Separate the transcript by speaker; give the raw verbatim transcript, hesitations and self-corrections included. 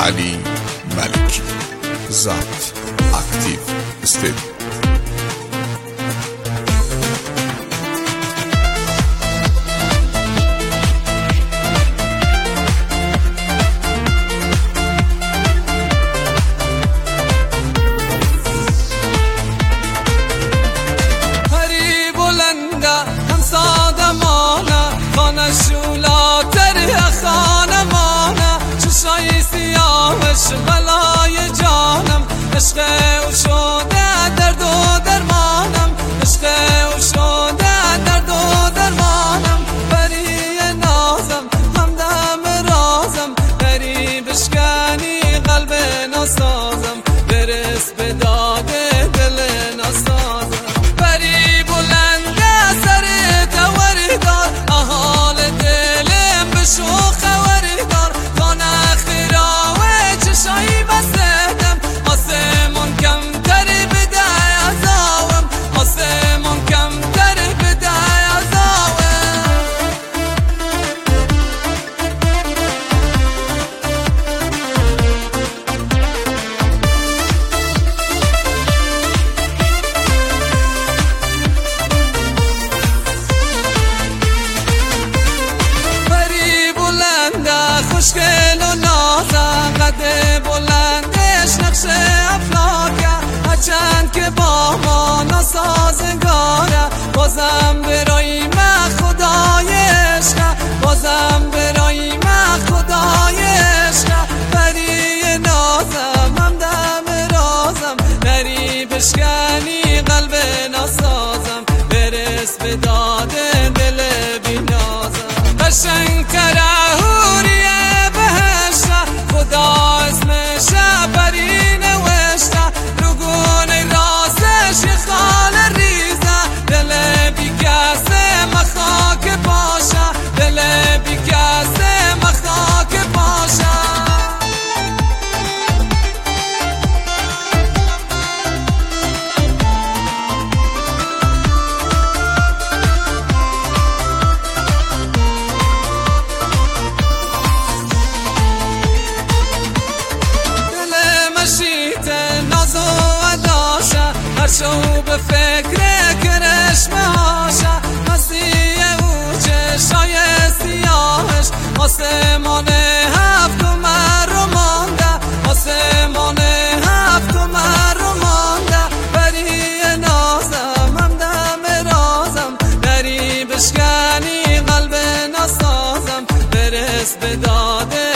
Speaker 1: علی ملکی، ضبط اکتیو استودیو.
Speaker 2: بلای جانم عشق او شده درد و درمانم، عشق او شده درد و درمانم. بری نازم همدم رازم، بری بشکنی قلب ناسازم، برس به داد دل ناسازم. بری بلند سر دوری دار، احال دلم به شوخ وری دار. خانه خیراوه چشایی بسدم، آسمون کمتر بده عذابم، آسمون کمتر بده عذابم. بری بلنده خوشگل و نازم، قد بلندش نقش افلاکه، هرچند که با ما ناسازگاره. بازم برای من خدای عشقه، بازم برای من خدای عشقه. بری نازم همدم رازم، بری بشکنی قلب ناسازم، برس به داد دل بی نازم. قشنگتر حوریه بهشته، خدا اسمشه بری نوشته، رو گونه راستش یه خال ریزه. دل بی کسه مخاک باشه، دل بی کسه مخاک باشه. هرشو به فکر کرشمه هاشه، مسیح او چشای سیاهش. آسمان هفت و من رو مانده، آسمان هفت و من رو مانده. بری نازم همدم رازم، بری بشکنی قلب ناسازم، برس به داده